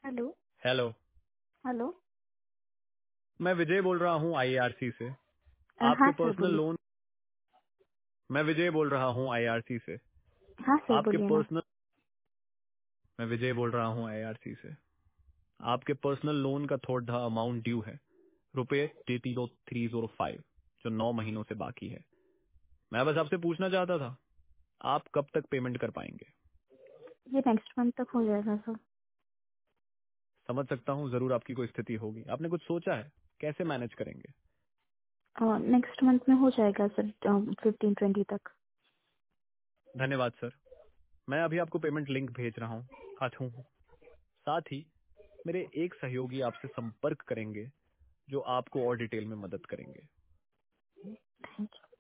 Hello. Hello. Hello. मैं विजय बोल रहा हूँ आईआरसी से। आपके हाँ सर पर्सनल बोलिए। लोन। मैं विजय बोल रहा हूँ आईआरसी से। हाँ सर आपके बोलिए ना। पर्सनल मैं विजय बोल रहा हूँ आईआरसी से। आपके पर्सनल लोन का थोड़ा अमाउंट ड्यू है, ₹30305, जो 9 महीनों से बाकी है। मैं बस आपसे पूछना चाहता था, आप कब तक पेमेंट कर पाएंगे? ये नेक्स्ट मंथ तक हो जाएगा सर। समझ सकता हूँ, जरूर आपकी कोई स्थिति होगी। आपने कुछ सोचा है कैसे मैनेज करेंगे? नेक्स्ट मंथ में हो जाएगा सर, 15-20 तक। धन्यवाद सर। मैं अभी आपको पेमेंट लिंक भेज रहा हूँ। साथ ही मेरे एक सहयोगी आपसे संपर्क करेंगे, जो आपको और डिटेल में मदद करेंगे। Thank you.